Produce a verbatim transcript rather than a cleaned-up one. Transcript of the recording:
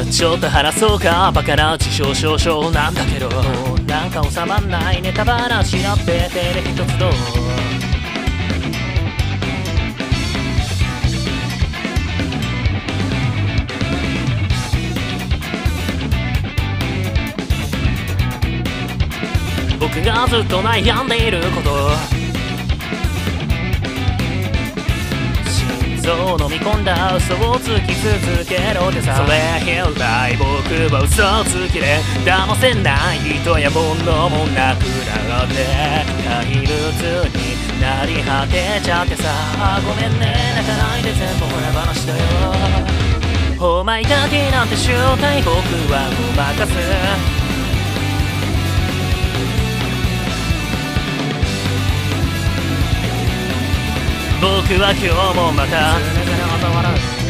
ちょっと話そうか、バカな自称少々なんだけど、なんか収まんないネタ話なっててれ一つどう僕がずっと悩んでいること、心臓を飲み込んだ嘘をつき続けろってさ、それ以来僕は嘘つきで騙せない人や物もなくなって怪物になり果てちゃってさ、ごめんね泣かないで全部裏話だよ、お前だけなんて正体僕はごまかす、僕は今日もまた